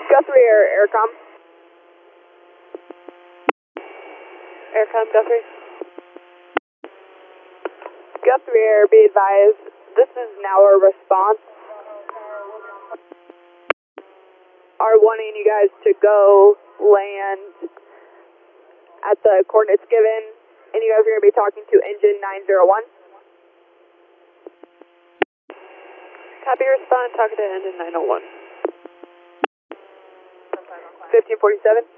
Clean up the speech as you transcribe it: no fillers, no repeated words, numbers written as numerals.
Guthrie Aircom. Aircom, Guthrie. Guthrie Air, be advised, this is now a response. Are wanting you guys to go land at the coordinates given, and you guys are going to be talking to engine 901. Copy, respond, talking to engine 901. 1547.